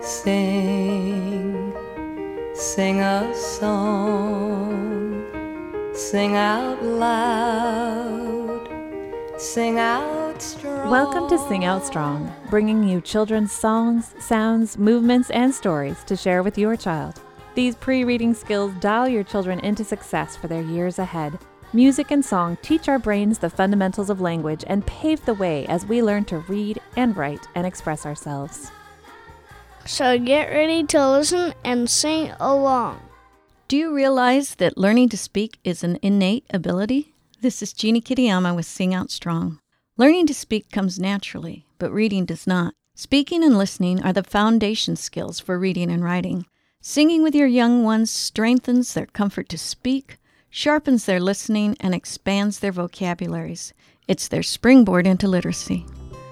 Sing, sing a song, sing out loud, sing out strong. Welcome to Sing Out Strong, bringing you children's songs, sounds, movements, and stories to share with your child. These pre-reading skills dial your children into success for their years ahead. Music and song teach our brains the fundamentals of language and pave the way as we learn to read and write and express ourselves. So get ready to listen and sing along. Do you realize that learning to speak is an innate ability? This is Jeannie Kitayama with Sing Out Strong. Learning to speak comes naturally, but reading does not. Speaking and listening are the foundation skills for reading and writing. Singing with your young ones strengthens their comfort to speak, sharpens their listening, and expands their vocabularies. It's their springboard into literacy.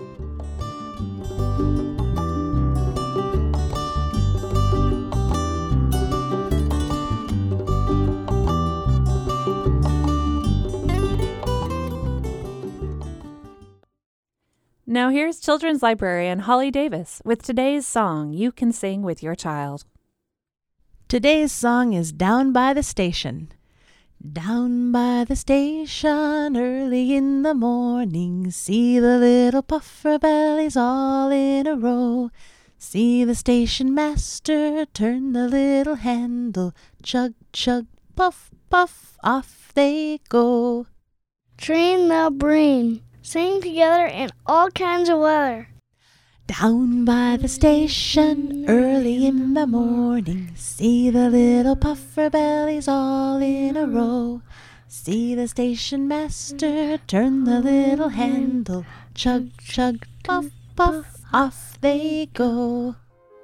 Now here's children's librarian Holly Davis with today's song you can sing with your child. Today's song is Down by the Station. Down by the station early in the morning, see the little puffer bellies all in a row. See the station master turn the little handle, chug, chug, puff, puff, off they go. Train the brain. Sing together in all kinds of weather. Down by the station early in the morning, see the little puffer bellies all in a row. See the station master turn the little handle, chug, chug, puff, puff, off they go.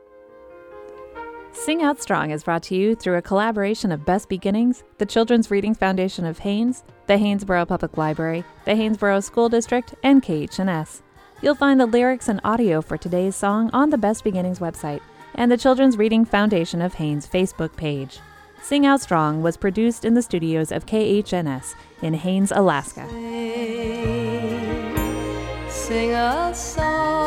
Sing Out Strong is brought to you through a collaboration of Best Beginnings, the Children's Reading Foundation of Haines, the Haynesboro Public Library, the Haynesboro School District, and KHNS. You'll find the lyrics and audio for today's song on the Best Beginnings website and the Children's Reading Foundation of Haines Facebook page. Sing Out Strong was produced in the studios of KHNS in Haines, Alaska. Sing a song.